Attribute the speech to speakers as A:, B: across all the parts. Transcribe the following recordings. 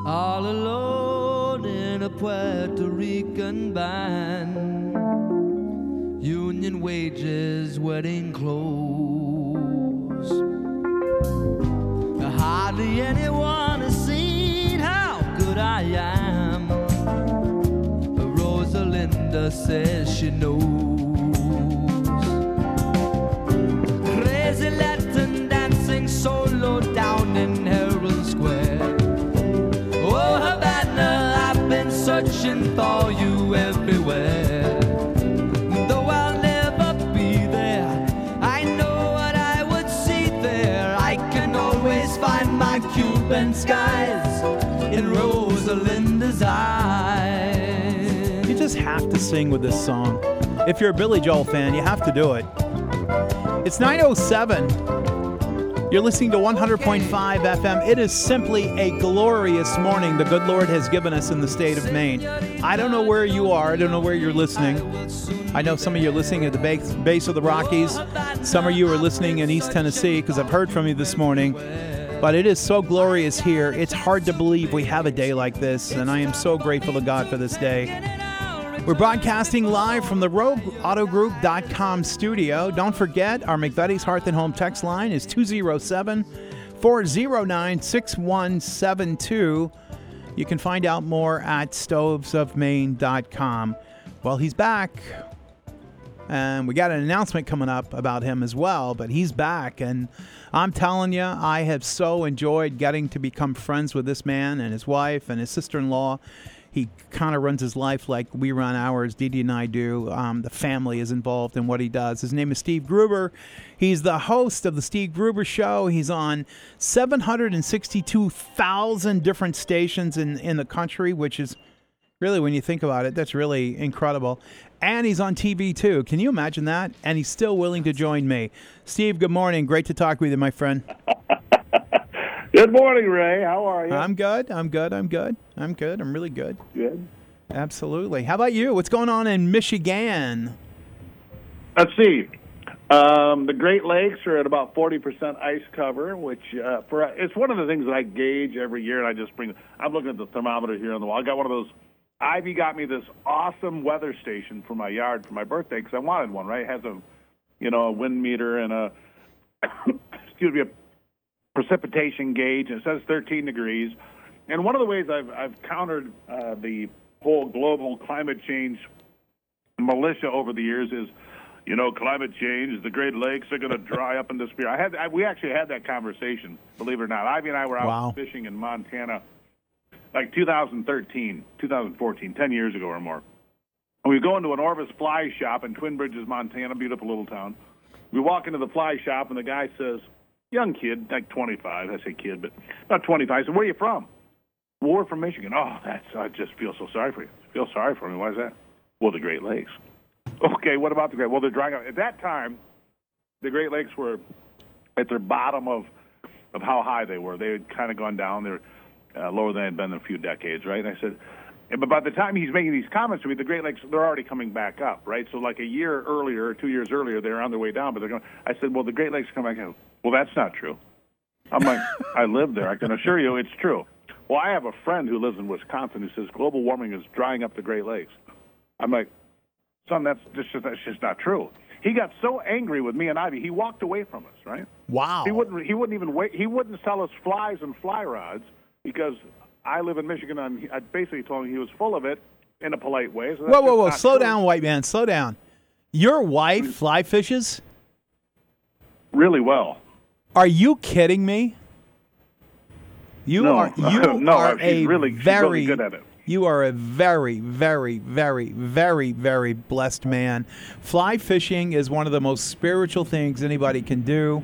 A: all alone in a Puerto Rican band. Union wages, wedding clothes. Hardly anyone has seen how good I am. Rosalinda says she knows. Crazy Latin dancing solo down in Herald Square. Oh, Havana, I've been searching for you everywhere. Though I'll never be there, I know what I would see there. I can always find my Cuban skies in Rosalinda's eyes.
B: You just have to sing with this song. If you're a Billy Joel fan, you have to do it. It's 9:07. You're listening to 100.5 FM. It is simply a glorious morning the good Lord has given us in the state of Maine. I don't know where you are. I don't know where you're listening. I know some of you are listening at the base of the Rockies. Some of you are listening in East Tennessee because I've heard from you this morning. But it is so glorious here. It's hard to believe we have a day like this, and I am so grateful to God for this day. We're broadcasting live from the RogueAutoGroup.com studio. Don't forget, our McVetti's Hearth and Home text line is 207-409-6172. You can find out more at stovesofmaine.com. Well, he's back. And we got an announcement coming up about him as well, but he's back. And I'm telling you, I have so enjoyed getting to become friends with this man and his wife and his sister-in-law. He kind of runs his life like we run ours, Dee Dee and I do. The family is involved in what he does. His name is Steve Gruber. He's the host of the Steve Gruber Show. He's on 762,000 different stations in the country, which is really, when you think about it, that's really incredible. And he's on TV, too. Can you imagine that? And he's still willing to join me. Steve, good morning. Great to talk with you, my friend.
C: Good morning, Ray. How are you?
B: I'm good. I'm really good.
C: Good.
B: Absolutely. How about you? What's going on in Michigan?
C: Let's see. The Great Lakes are at about 40% ice cover, which it's one of the things that I gauge every year, and I'm looking at the thermometer here on the wall. I got one of those. Ivy got me this awesome weather station for my yard for my birthday because I wanted one, right? It has a wind meter and a precipitation gauge, and it says 13 degrees. And one of the ways I've countered the whole global climate change militia over the years is, climate change, the Great Lakes are going to dry up and disappear. We actually had that conversation, believe it or not. Ivy and I were out fishing in Montana like 2014, 10 years ago or more. And we go into an Orvis fly shop in Twin Bridges, Montana, beautiful little town. We walk into the fly shop, and the guy says, young kid, like 25, I say kid, but about 25. I said, where are you from? Well, we're from Michigan. Oh, I just feel so sorry for you. I feel sorry for me. Why is that? Well, the Great Lakes. Okay, what about the Great? Well, they're drying up. At that time, the Great Lakes were at their bottom of how high they were. They had kind of gone down. They were lower than they had been in a few decades, right? And I said, but by the time he's making these comments to me, the Great Lakes, they're already coming back up, right? So like a year earlier or 2 years earlier, they're on their way down, but they're going. I said, well, the Great Lakes come back up. Well, that's not true. I'm like, I live there. I can assure you it's true. Well, I have a friend who lives in Wisconsin who says global warming is drying up the Great Lakes. I'm like, son, that's just not true. He got so angry with me and Ivy, he walked away from us, right?
B: Wow.
C: He wouldn't even wait. He wouldn't sell us flies and fly rods because I live in Michigan, and I basically told him he was full of it in a polite way. So
B: whoa. Slow down, white man. Slow down. Your wife fly fishes?
C: Really well.
B: Are you kidding me? She's really
C: good at it.
B: You are a very, very, very, very, very blessed man. Fly fishing is one of the most spiritual things anybody can do.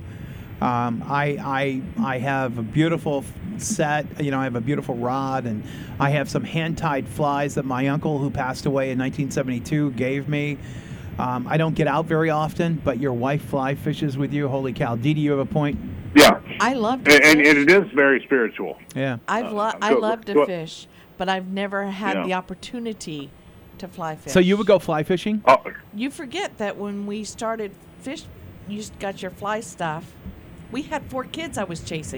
B: I have a beautiful set. I have a beautiful rod, and I have some hand-tied flies that my uncle, who passed away in 1972, gave me. I don't get out very often, but your wife fly fishes with you. Holy cow. Dee, do you have a point?
C: Yeah.
D: I love to
C: and
D: fish.
C: it is very spiritual.
B: Yeah.
D: I love to fish, but I've never had the opportunity to fly fish.
B: So you would go fly fishing?
D: You forget that when we started fish, you got your fly stuff. We had 4 kids I was chasing.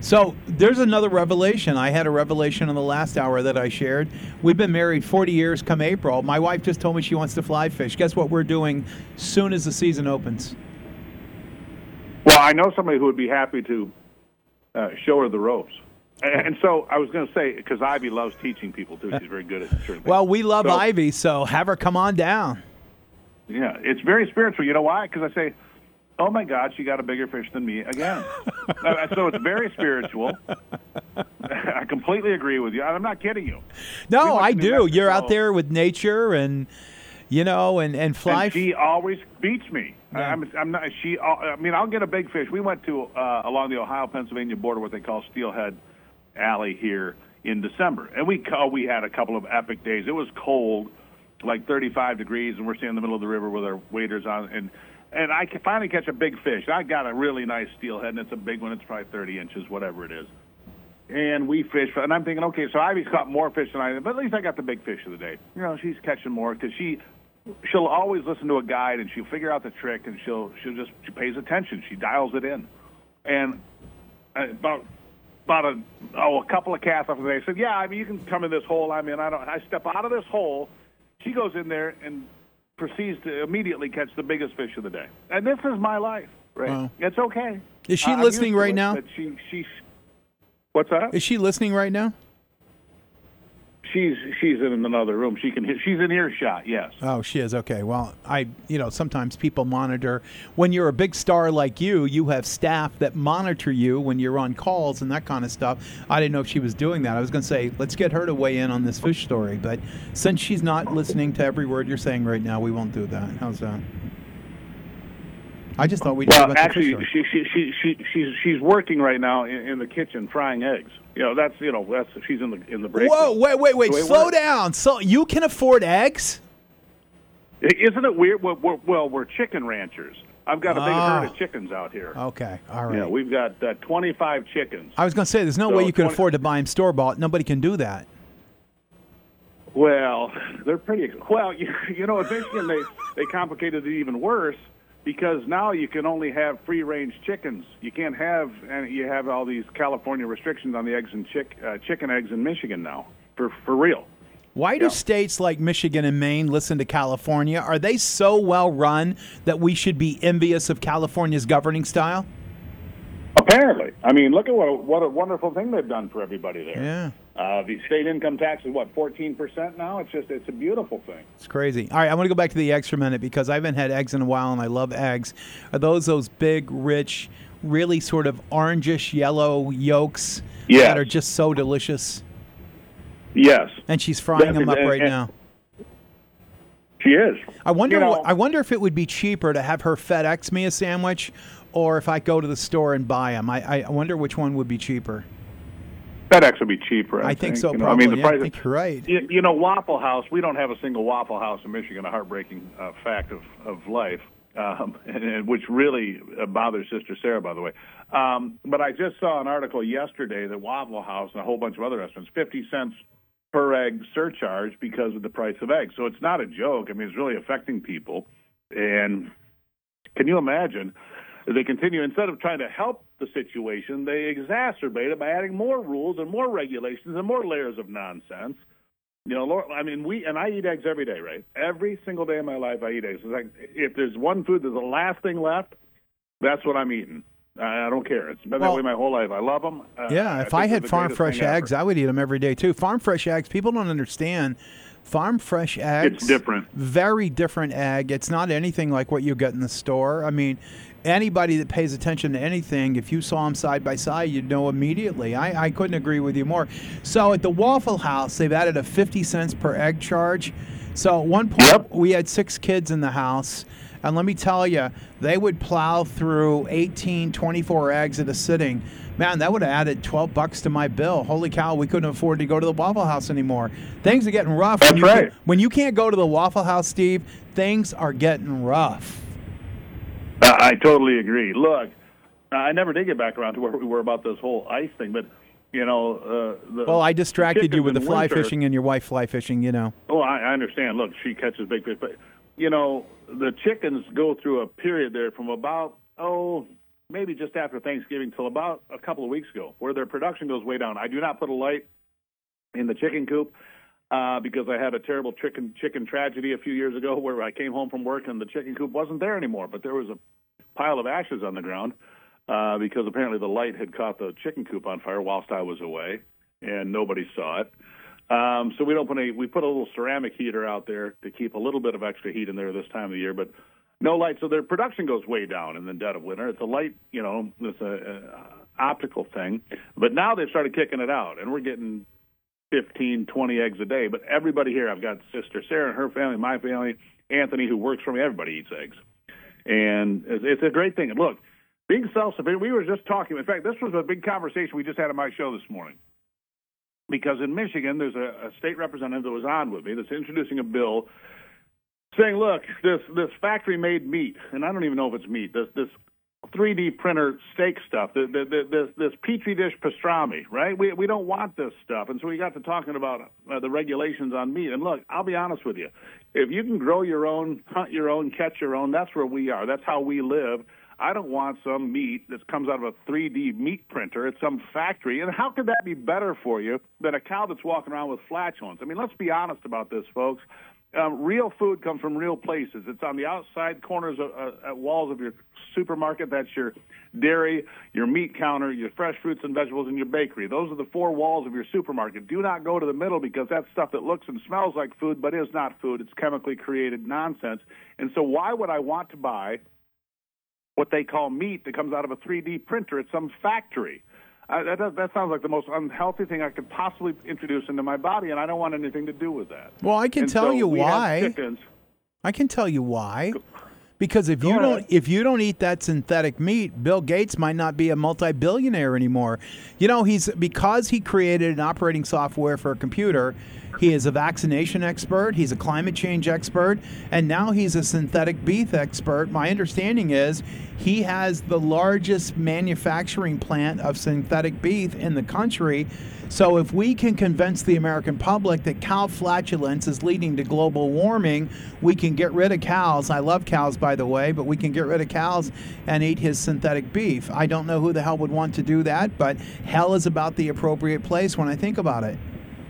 B: So there's another revelation. I had a revelation in the last hour that I shared. We've been married 40 years come April. My wife just told me she wants to fly fish. Guess what we're doing soon as the season opens?
C: Well, I know somebody who would be happy to show her the ropes. And so I was going to say, because Ivy loves teaching people, too. She's very good at certain things.
B: Well, we love Ivy, so have her come on down.
C: Yeah, it's very spiritual. You know why? Because I say, oh, my God, she got a bigger fish than me again. So it's very spiritual. I completely agree with you. I'm not kidding you.
B: No, I do. You're out there with nature and, and fly.
C: And she always beats me.
B: Yeah.
C: I'm not. I'll get a big fish. We went to along the Ohio-Pennsylvania border, what they call Steelhead Alley here in December, and we had a couple of epic days. It was cold, like 35 degrees, and we're standing in the middle of the river with our waders on, and I can finally catch a big fish. I got a really nice steelhead, and it's a big one. It's probably 30 inches, whatever it is. And we fish, and I'm thinking, okay, so Ivy's caught more fish than I did, but at least I got the big fish of the day. She's catching more because she'll always listen to a guide, and she'll figure out the trick, and she pays attention. She dials it in. And about a couple of casts off the day, I said, yeah, you can come in this hole I'm in. I step out of this hole. She goes in there and proceeds to immediately catch the biggest fish of the day. And this is my life, right?
B: Wow.
C: It's okay.
B: Is she listening right now?
C: But what's that?
B: Is she listening right now?
C: She's in another room. She's in earshot. Yes.
B: Oh, she is. Okay. Well, sometimes people monitor. When you're a big star like you have staff that monitor you when you're on calls and that kind of stuff. I didn't know if she was doing that. I was going to say, let's get her to weigh in on this fish story. But since she's not listening to every word you're saying right now, we won't do that. How's that? I just thought we'd talk about
C: actually,
B: the fish
C: she's working right now in the kitchen frying eggs. That's she's in the break.
B: Whoa, wait, slow down. So you can afford eggs?
C: Isn't it weird? Well, we're chicken ranchers. I've got a big herd of chickens out here.
B: Okay, all right.
C: Yeah, we've got 25 chickens.
B: I was going to say, there's no way you can afford to buy them store-bought. Nobody can do that.
C: Well, they're pretty. Well, in Michigan they complicated it even worse. Because now you can only have free-range chickens. You can't have, and you have all these California restrictions on the eggs and chicken eggs in Michigan now, for real.
B: Why do states like Michigan and Maine listen to California? Are they so well run that we should be envious of California's governing style?
C: Apparently. Look at what a wonderful thing they've done for everybody there.
B: Yeah.
C: The state income tax is, 14% now? It's a beautiful thing.
B: It's crazy. All right, I want to go back to the eggs for a minute because I haven't had eggs in a while, and I love eggs. Are those big, rich, really sort of orangish yellow yolks that are just so delicious?
C: Yes.
B: And she's frying them up right now.
C: She is.
B: I wonder if it would be cheaper to have her FedEx me a sandwich or if I go to the store and buy them. I wonder which one would be cheaper.
C: FedEx would be cheaper. I think
B: so. Probably.
C: The price
B: I think you're right.
C: Waffle House. We don't have a single Waffle House in Michigan. A heartbreaking fact of life, and which really bothers Sister Sarah, by the way. But I just saw an article yesterday that Waffle House and a whole bunch of other restaurants 50 cents per egg surcharge because of the price of eggs. So it's not a joke. It's really affecting people. And can you imagine? They continue, instead of trying to help the situation, they exacerbate it by adding more rules and more regulations and more layers of nonsense. I eat eggs every day, right? Every single day of my life, I eat eggs. It's like if there's one food that's the last thing left, that's what I'm eating. I don't care. It's been that way my whole life. I love them.
B: If I had farm fresh eggs, I would eat them every day too. Farm fresh eggs, people don't understand. Farm fresh eggs.
C: It's different.
B: Very different egg. It's not anything like what you get in the store. Anybody that pays attention to anything, if you saw them side by side, you'd know immediately. I couldn't agree with you more. So at the Waffle House, they've added a 50 cents per egg charge. So at one point, we had 6 kids in the house. And let me tell you, they would plow through 18, 24 eggs at a sitting. Man, that would have added $12 to my bill. Holy cow, we couldn't afford to go to the Waffle House anymore. Things are getting rough.
C: That's right.
B: When you can't go to the Waffle House, Steve, things are getting rough.
C: I totally agree. Look, I never did get back around to where we were about this whole ice thing, but,
B: I distracted you with the fly fishing and your wife fly fishing,
C: Oh, I understand. Look, she catches big fish, but, the chickens go through a period there from about, maybe maybe just after Thanksgiving till about a couple of weeks ago, where their production goes way down. I do not put a light in the chicken coop because I had a terrible chicken tragedy a few years ago where I came home from work and the chicken coop wasn't there anymore, but there was a pile of ashes on the ground because apparently the light had caught the chicken coop on fire whilst I was away, and nobody saw it. So we don't put we put a little ceramic heater out there to keep a little bit of extra heat in there this time of the year, but no light. So their production goes way down in the dead of winter. It's a light, it's a optical thing. But now they've started kicking it out, and we're getting 15, 20 eggs a day. But everybody here, I've got Sister Sarah and her family, my family, Anthony, who works for me, everybody eats eggs. And it's a great thing. And look, being self-sufficient, we were just talking. In fact, this was a big conversation we just had on my show this morning. Because in Michigan, there's a state representative that was on with me that's introducing a bill saying, look, this factory-made meat, and I don't even know if it's meat, this 3D printer steak stuff, this Petri dish pastrami, right? We don't want this stuff. And so we got to talking about the regulations on meat. And look, I'll be honest with you. If you can grow your own, hunt your own, catch your own, that's where we are. That's how we live. I don't want some meat that comes out of a 3D meat printer at some factory. And how could that be better for you than a cow that's walking around with flatulence? I mean, let's be honest about this, folks. Real food comes from real places. It's on the outside corners at walls of your supermarket. That's your dairy, your meat counter, your fresh fruits and vegetables, and your bakery. Those are the four walls of your supermarket. Do not go to the middle because that's stuff that looks and smells like food but is not food. It's chemically created nonsense. And so why would I want to buy what they call meat that comes out of a 3D printer at some factory? That sounds like the most unhealthy thing I could possibly introduce into my body, and I don't want anything to do with that.
B: Well, I can tell you why. I can tell you why. Because if you don't eat that synthetic meat, Bill Gates might not be a multi-billionaire anymore. Because he created an operating software for a computer. He is a vaccination expert. He's a climate change expert. And now he's a synthetic beef expert. My understanding is he has the largest manufacturing plant of synthetic beef in the country. So if we can convince the American public that cow flatulence is leading to global warming, we can get rid of cows. I love cows, by the way, but we can get rid of cows and eat his synthetic beef. I don't know who the hell would want to do that, but hell is about the appropriate place when I think about it.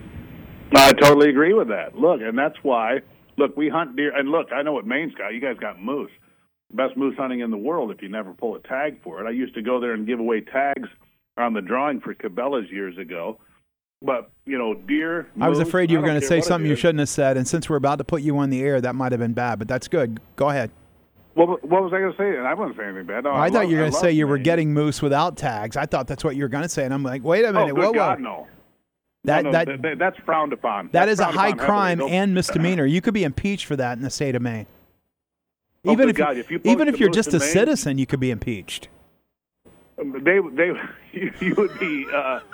C: I totally agree with that. Look, and that's why, we hunt deer. And look, I know what Maine's got. You guys got moose. Best moose hunting in the world if you never pull a tag for it. I used to go there and give away tags on the drawing for Cabela's years ago. But, deer, moose,
B: I was afraid you were going to say something you shouldn't have said. And since we're about to put you on the air, that might have been bad. But that's good. Go ahead.
C: What was I going to say? And I wasn't saying anything bad. No,
B: I thought you were going to say you were getting moose without tags. I thought that's what you were going to say. And I'm like, wait a minute.
C: Oh, good God, no. That's frowned upon.
B: That is a high crime and misdemeanor. You could be impeached for that in the state of Maine. Even if you're just a citizen, you could be impeached.
C: You would be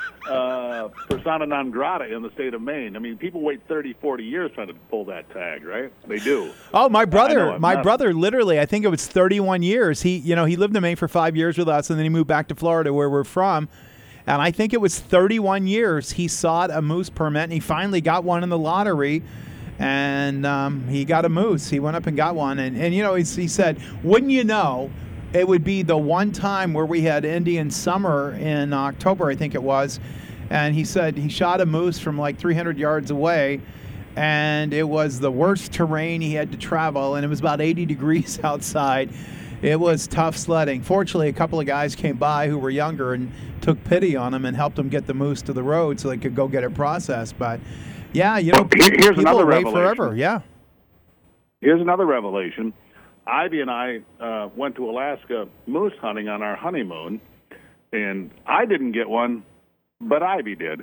C: persona non grata in the state of Maine. I mean, people wait 30, 40 years trying to pull that tag, right? They do.
B: Oh, my brother, literally, I think it was 31 years. He lived in Maine for 5 years with us, and then he moved back to Florida, where we're from. And I think it was 31 years he sought a moose permit, and he finally got one in the lottery. And he got a moose. He went up and got one. And he said, wouldn't you know, it would be the one time where we had Indian summer in October, I think it was. And he said he shot a moose from like 300 yards away. And it was the worst terrain he had to travel. And it was about 80 degrees outside. It was tough sledding. Fortunately, a couple of guys came by who were younger and took pity on him and helped him get the moose to the road so they could go get it processed. But, yeah, people wait forever. Yeah.
C: Here's another revelation. Ivy and I went to Alaska moose hunting on our honeymoon, and I didn't get one, but Ivy did.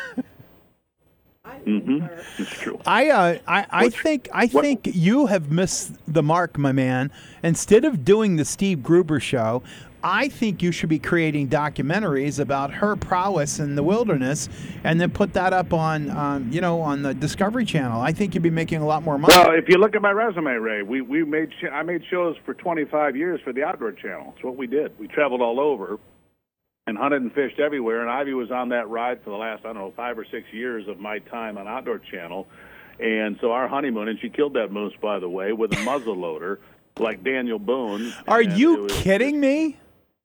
C: It's true.
B: I think you have missed the mark, my man. Instead of doing the Steve Gruber show, I think you should be creating documentaries about her prowess in the wilderness, and then put that up on the Discovery Channel. I think you'd be making a lot more money.
C: Well, if you look at my resume, Ray, I made shows for 25 years for the Outdoor Channel. That's what we did. We traveled all over and hunted and fished everywhere, and Ivy was on that ride for the last, 5 or 6 years of my time on Outdoor Channel. And so our honeymoon, and she killed that moose, by the way, with a muzzle loader, like Daniel Boone.
B: Are you kidding me?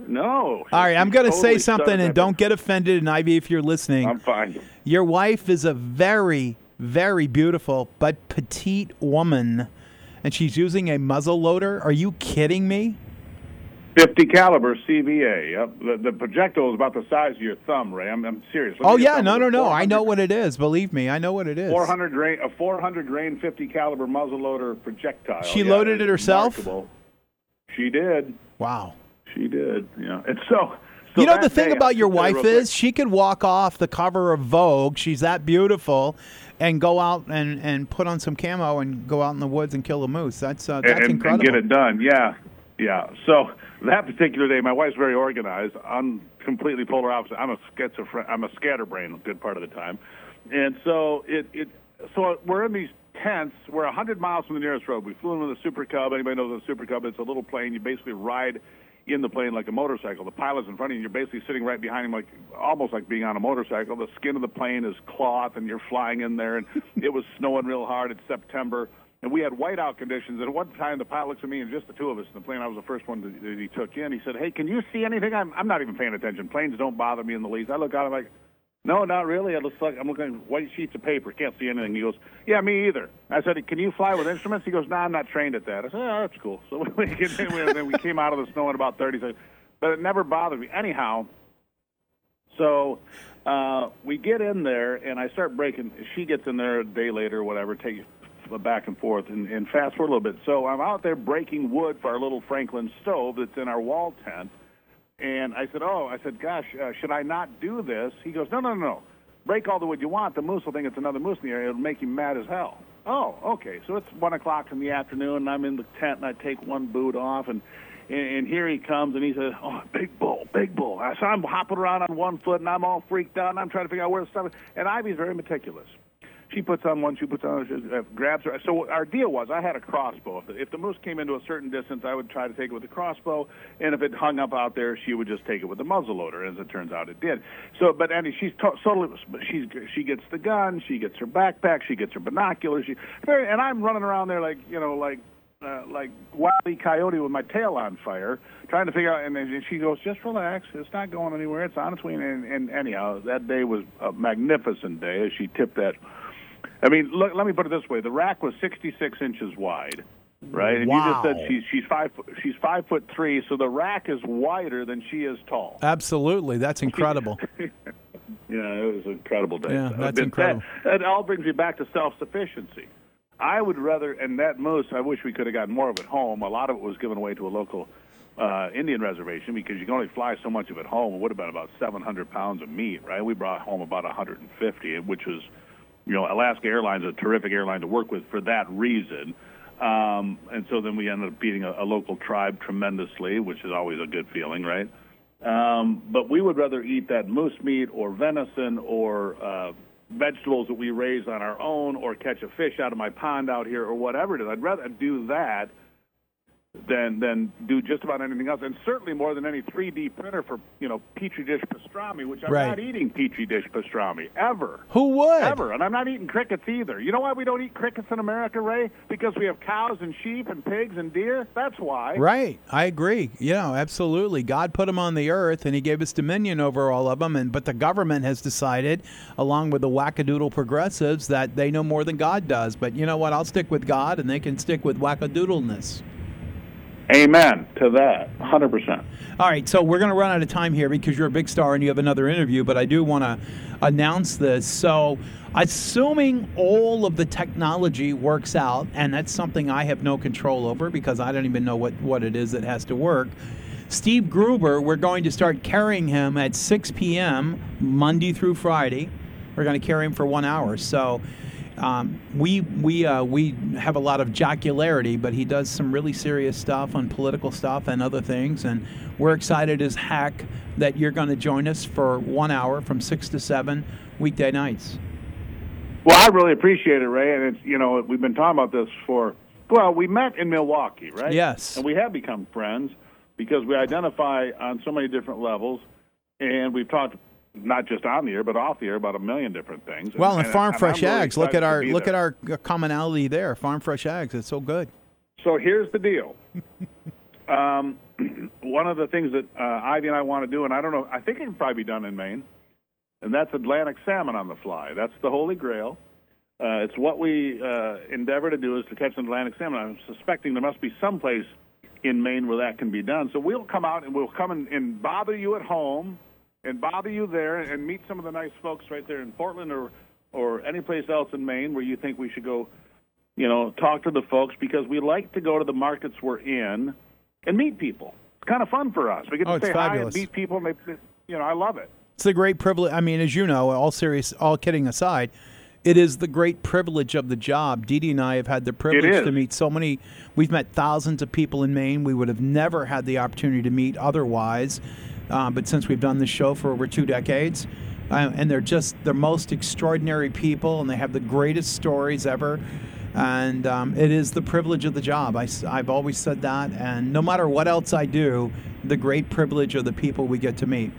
C: No.
B: All right, I'm going to
C: totally
B: say something, and don't get offended, and Ivy, if you're listening.
C: I'm fine.
B: Your wife is a very, very beautiful but petite woman, and she's using a muzzle loader. Are you kidding me?
C: 50 caliber CVA. Yep. The projectile is about the size of your thumb, Ray. I'm serious.
B: Oh yeah, no. I know what it is. Believe me, I know what it is.
C: 400 grain 50 caliber muzzleloader projectile.
B: She loaded it herself.
C: Remarkable. She did.
B: Wow.
C: She did. Yeah. And so
B: you know, the thing about your wife is she could walk off the cover of Vogue. She's that beautiful. And go out and put on some camo and go out in the woods and kill a moose. That's incredible.
C: And get it done. Yeah. So that particular day, my wife's very organized. I'm completely polar opposite. I'm a scatterbrain a good part of the time. And so so we're in these tents. We're 100 miles from the nearest road. We flew in with a Super Cub. Anybody knows what a Super Cub? It's a little plane. You basically ride in the plane like a motorcycle. The pilot's in front of you, and you're basically sitting right behind him, almost like being on a motorcycle. The skin of the plane is cloth, and you're flying in there, and it was snowing real hard. It's September, and we had whiteout conditions. And at one time, the pilot looks at me, and just the two of us in the plane. I was the first one that he took in. He said, "Hey, can you see anything?" I'm not even paying attention. Planes don't bother me in the least. I look out, I'm like, "No, not really." I'm looking at white sheets of paper. Can't see anything. He goes, "Yeah, me either." I said, "Can you fly with instruments?" He goes, "No, I'm not trained at that." I said, "Oh, that's cool." So we came out of the snow in about 30 seconds. But it never bothered me. Anyhow, so we get in there, and I start breaking. She gets in there a day later or whatever, take back and forth, and fast forward a little bit. So I'm out there breaking wood for our little Franklin stove that's in our wall tent. And I said, "Gosh, should I not do this?" He goes, No. Break all the wood you want. The moose will think it's another moose in the area. It'll make him mad as hell. Oh, okay. So it's 1 o'clock in the afternoon, and I'm in the tent, and I take one boot off, and here he comes, and he says, "Oh, big bull, big bull." So I'm hopping around on one foot, and I'm all freaked out, and I'm trying to figure out where the stuff is. And Ivy's very meticulous. She puts on one, she puts on, she grabs her. So our deal was I had a crossbow. If the moose came into a certain distance, I would try to take it with the crossbow, and if it hung up out there, she would just take it with the muzzleloader. As it turns out, it did. So, but Andy, she gets the gun, she gets her backpack, she gets her binoculars, and I'm running around there like Wile E. Coyote with my tail on fire, trying to figure out. And then she goes, "Just relax. It's not going anywhere. It's on its way." And anyhow, that day was a magnificent day as she tipped that. I mean, look, let me put it this way: the rack was 66 inches wide, right? And
B: wow.
C: You just said she's 5'3", so the rack is wider than she is tall.
B: Absolutely, that's incredible.
C: Yeah, it was an incredible day.
B: Yeah, that's incredible.
C: That all brings me back to self-sufficiency. I would rather, and that moose, I wish we could have gotten more of it home. A lot of it was given away to a local Indian reservation because you can only fly so much of it home. It would have been about 700 pounds of meat, right? We brought home about 150, which was, Alaska Airlines is a terrific airline to work with for that reason. And so then we ended up beating a local tribe tremendously, which is always a good feeling, right? But we would rather eat that moose meat or venison or vegetables that we raise on our own or catch a fish out of my pond out here or whatever it is. I'd rather do that than do just about anything else, and certainly more than any 3D printer for, Petri dish pastrami, which I'm not eating Petri dish pastrami, ever.
B: Who would?
C: Ever. And I'm not eating crickets either. You know why we don't eat crickets in America, Ray? Because we have cows and sheep and pigs and deer. That's why.
B: Right. I agree. Absolutely. God put them on the earth, and he gave us dominion over all of them, but the government has decided, along with the wackadoodle progressives, that they know more than God does. But you know what? I'll stick with God, and they can stick with wackadoodleness.
C: Amen to that, 100%.
B: All right, so we're going to run out of time here because you're a big star and you have another interview, but I do want to announce this. So assuming all of the technology works out, and that's something I have no control over because I don't even know what it is that has to work, Steve Gruber, we're going to start carrying him at 6 p.m. Monday through Friday. We're going to carry him for 1 hour. So we have a lot of jocularity, but he does some really serious stuff on political stuff and other things, and we're excited as heck that you're going to join us for 1 hour from 6 to 7 weekday nights.
C: Well, I really appreciate it, Ray, and it's, we've been talking about this we met in Milwaukee, right?
B: Yes.
C: And we have become friends because we identify on so many different levels, and we've talked not just on the air, but off the air about a million different things.
B: Well, and Farm Fresh Ags, look at our commonality there. Farm Fresh Ags, it's so good.
C: So here's the deal. one of the things that Ivy and I want to do, and I don't know, I think it can probably be done in Maine, and that's Atlantic salmon on the fly. That's the Holy Grail. It's what we endeavor to do is to catch an Atlantic salmon. I'm suspecting there must be some place in Maine where that can be done. So we'll come out and we'll come and bother you at home and bother you there and meet some of the nice folks right there in Portland or any place else in Maine where you think we should go, talk to the folks, because we like to go to the markets we're in and meet people. It's kind of fun for us. We get to say hi and meet people. And I love it. It's
B: a great privilege. I mean, as you know, all kidding aside, it is the great privilege of the job. Dee Dee and I have had the privilege to meet so many. We've met thousands of people in Maine we would have never had the opportunity to meet otherwise. But since we've done this show for over 2 decades, and they're just the most extraordinary people, and they have the greatest stories ever. And it is the privilege of the job. I've always said that. And no matter what else I do, the great privilege of the people we get to meet.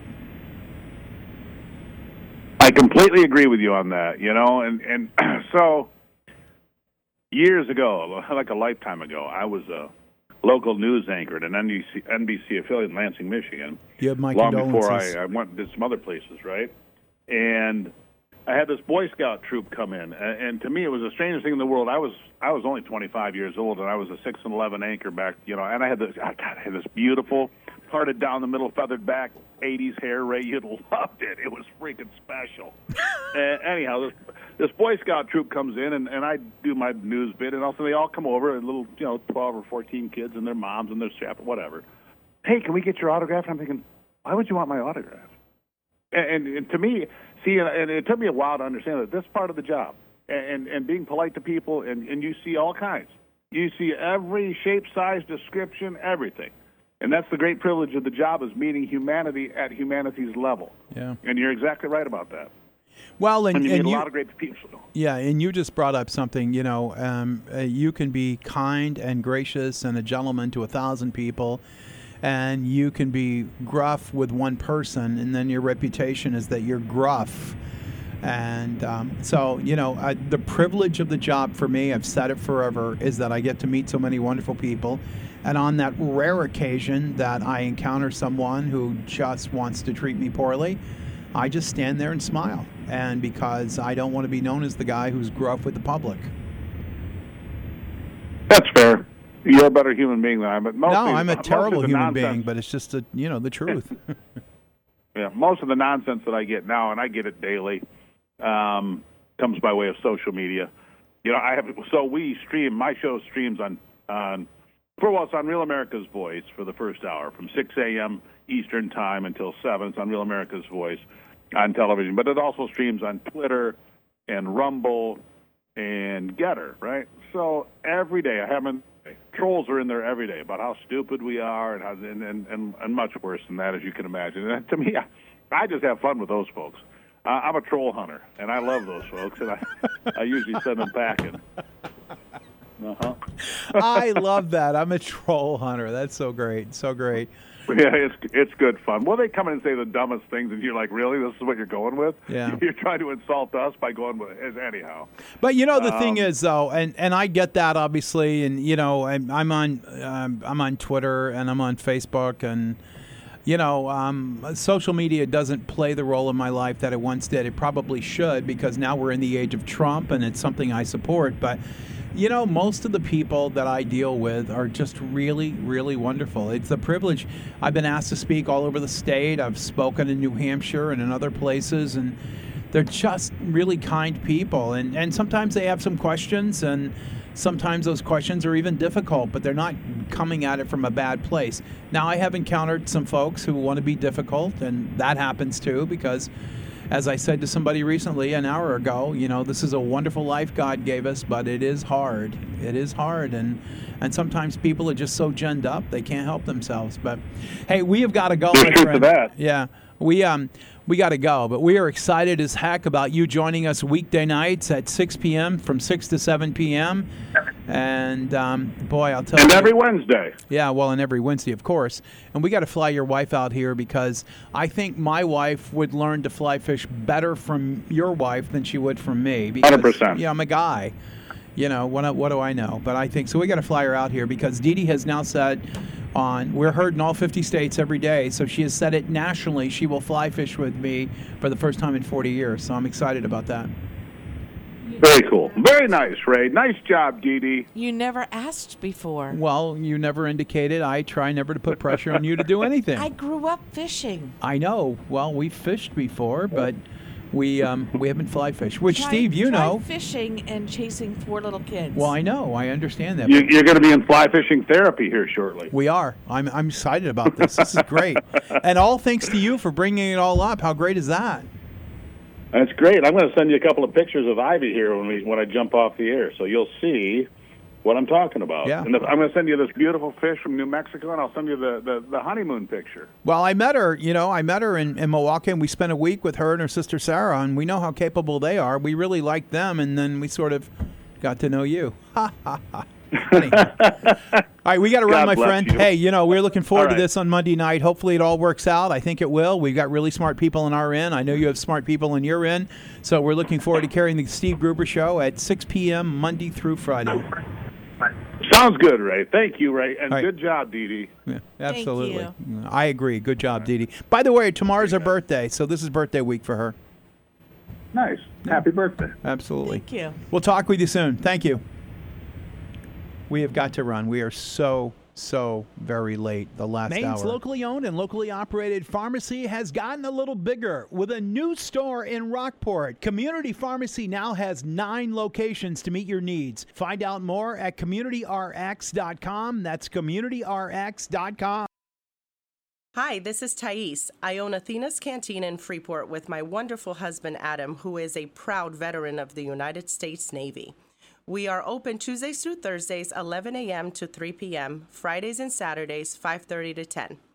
C: I completely agree with you on that, and so years ago, like a lifetime ago, I was a local news anchor at an NBC affiliate in Lansing, Michigan.
B: You have my
C: long
B: condolences.
C: Before I went and did some other places, right? And I had this Boy Scout troop come in, and to me it was the strangest thing in the world. I was only 25 years old, and I was a 6 and 11 anchor back, and I had this beautiful, parted down the middle, feathered back, 80s hair. Ray, you'd loved it. It was freaking special. Anyhow, this Boy Scout troop comes in, and I do my news bit, and also they all come over, little 12 or 14 kids and their moms and their chaplain, whatever. Hey, can we get your autograph? And I'm thinking, why would you want my autograph? And to me, and it took me a while to understand that this part of the job, and being polite to people, and you see all kinds. You see every shape, size, description, everything. And that's the great privilege of the job, is meeting humanity at humanity's level.
B: Yeah.
C: And you're exactly right about that.
B: Well, and
C: you meet a lot of great people.
B: Yeah, and you just brought up something, you can be kind and gracious and a gentleman to 1,000 people, and you can be gruff with one person, and then your reputation is that you're gruff. And so, the privilege of the job for me, I've said it forever, is that I get to meet so many wonderful people. And on that rare occasion that I encounter someone who just wants to treat me poorly, I just stand there and smile. And because I don't want to be known as the guy who's gruff with the public.
C: That's fair. You're a better human being than I am. But
B: I'm a terrible human being, but it's just the truth.
C: Yeah, most of the nonsense that I get now, and I get it daily, comes by way of social media. We stream. My show streams on it's on Real America's Voice for the first hour from 6 a.m. Eastern Time until 7. It's on Real America's Voice on television, but it also streams on Twitter and Rumble and Getter, right? So every day trolls are in there every day about how stupid we are and much worse than that, as you can imagine. And to me, I just have fun with those folks. I'm a troll hunter, and I love those folks, and I usually send them packing. Uh-huh.
B: I love that. I'm a troll hunter. That's so great. So great.
C: Yeah, it's good fun. Well, they come in and say the dumbest things, and you're like, really? This is what you're going with?
B: Yeah.
C: You're trying to insult us by going with it. Anyhow.
B: But the thing is, though, and I get that, obviously, and I'm on Twitter and I'm on Facebook, and social media doesn't play the role in my life that it once did. It probably should, because now we're in the age of Trump, and it's something I support. But most of the people that I deal with are just really, really wonderful. It's a privilege. I've been asked to speak all over the state. I've spoken in New Hampshire and in other places, and they're just really kind people. And sometimes they have some questions, and sometimes those questions are even difficult, but they're not coming at it from a bad place. Now, I have encountered some folks who want to be difficult, and that happens too, because as I said to somebody recently an hour ago, this is a wonderful life God gave us, but it is hard. It is hard, and sometimes people are just so ginned up they can't help themselves. But hey, we have got to go, my friend. Yeah, we got to go, but we are excited as heck about you joining us weekday nights at 6 p.m. from 6 to 7 p.m. And boy, I'll tell you.
C: And every Wednesday.
B: Yeah, well, and every Wednesday, of course. And we got to fly your wife out here, because I think my wife would learn to fly fish better from your wife than she would from me. Because,
C: 100%.
B: I'm a guy. You know, what do I know? But I think so. We got to fly her out here because Dee Dee has now said we're heard in all 50 states every day. So she has said it nationally. She will fly fish with me for the first time in 40 years. So I'm excited about that.
C: Very cool. Very nice, Ray. Nice job, Dee Dee.
D: You never asked before.
B: Well, you never indicated. I try never to put pressure on you to do anything.
D: I grew up fishing.
B: I know. Well, we've fished before, but we haven't fly fished. Which, Steve, you know.
D: Fishing and chasing 4 little kids.
B: Well, I know. I understand that.
C: You're going to be in fly fishing therapy here shortly.
B: We are. I'm excited about this. This is great. And all thanks to you for bringing it all up. How great is that?
C: That's great. I'm going to send you a couple of pictures of Ivy here when I jump off the air, so you'll see what I'm talking about.
B: Yeah.
C: And I'm going to send you this beautiful fish from New Mexico, and I'll send you the honeymoon picture.
B: Well, I met her. You know, I met her in Milwaukee, and we spent a week with her and her sister Sarah, and we know how capable they are. We really liked them, and then we sort of got to know you. Ha ha ha. All right, we got to run, my friend.
C: You.
B: Hey, you know, we're looking forward to
C: right.
B: this on Monday night. Hopefully it all works out. I think it will. We've got really smart people in our end. I know you have smart people in your end. So we're looking forward to carrying the Steve Gruber Show at 6 p.m. Monday through Friday.
C: Sounds good, Ray. Thank you, Ray. And
B: right.
C: Good job, Dee Dee.
B: Yeah, absolutely.
D: Thank you.
B: I agree. Good job, Dee Dee. By the way, tomorrow's her birthday, so this is birthday week for her.
C: Nice. Happy birthday.
B: Absolutely.
D: Thank you.
B: We'll talk with you soon. Thank you. We have got to run. We are so very late. The last
E: Maine's
B: hour.
E: locally owned and locally operated pharmacy has gotten a little bigger with a new store in Rockport. Community Pharmacy now has 9 locations to meet your needs. Find out more at CommunityRx.com. That's CommunityRx.com.
F: Hi, this is Thais. I own Athena's Canteen in Freeport with my wonderful husband, Adam, who is a proud veteran of the United States Navy. We are open Tuesdays through Thursdays, 11 a.m. to 3 p.m., Fridays and Saturdays, 5:30 to 10.